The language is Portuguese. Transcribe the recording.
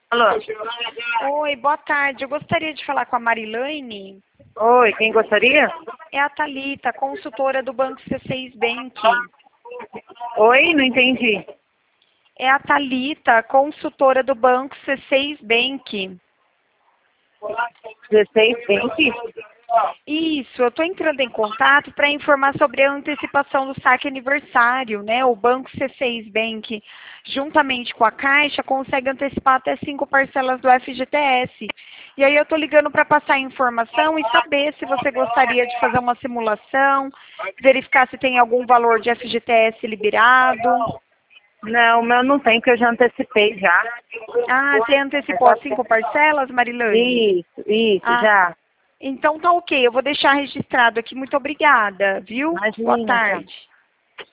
Alô? Oi, boa tarde. Eu gostaria de falar com a Marilane. Oi, quem gostaria? É a Thalita, consultora do Banco C6 Bank. Oi, não entendi. É a Thalita, consultora do Banco C6 Bank. 16, 20? Isso, eu estou entrando em contato para informar sobre a antecipação do saque aniversário, né? O Banco C6 Bank, juntamente com a Caixa, consegue antecipar até 5 parcelas do FGTS. E aí eu estou ligando para passar a informação e saber se você gostaria de fazer uma simulação, verificar se tem algum valor de FGTS liberado. Não, o meu não tem, porque eu já antecipei já. Ah, você antecipou as 5 parcelas, Marilane? Isso, Ah, já. então tá ok, eu vou deixar registrado aqui. Muito obrigada, viu? Boa Imagina, já. tarde.